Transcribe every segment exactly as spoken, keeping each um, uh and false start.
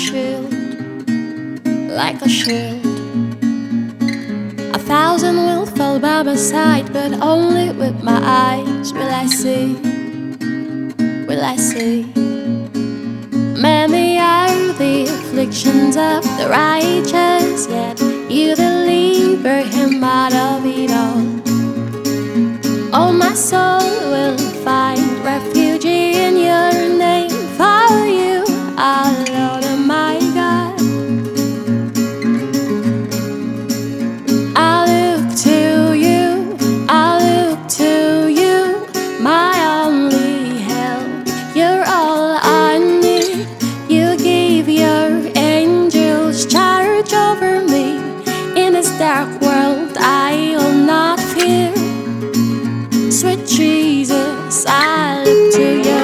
shield, like a shield. A thousand will fall by my side, but only with my eyes will I see, will I see. Many are the afflictions of the righteous, yet you deliver him out of it all. Oh, my soul will find refuge in your name, for you are Lord and my God. I look to you, I look to you, my only help. You're all I need. You give your angels charge over me. In this dark world I will not fear. Sweet Jesus, I look to you.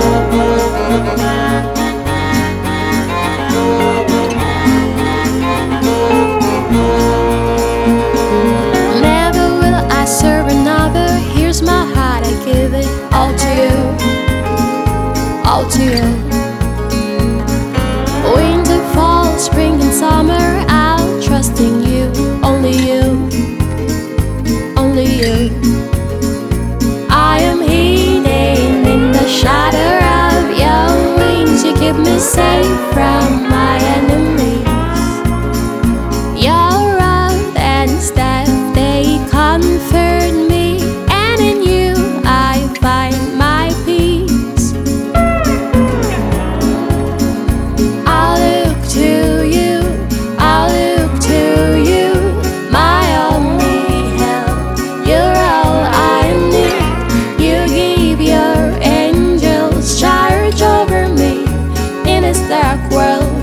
Never will I serve another. Here's my heart, I give it all to you, all to you. Winter, fall, spring and summer, I'll trust in you. Only you, only you. I am hidden in the shadow of your wings. You keep me safe from my enemies. Your rod and staff, they comfort me, and in you I find my peace. I look to you, I look to you, my only help. You're all I need. You give your angels charge over me. In this dark world